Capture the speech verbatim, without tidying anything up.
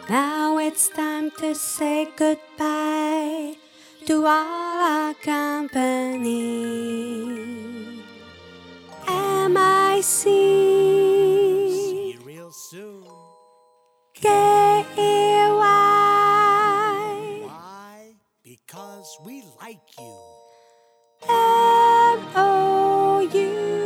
Now it's time to say goodbye to all our company. M I C See you real soon. K E Y Why? Because we like you. M O U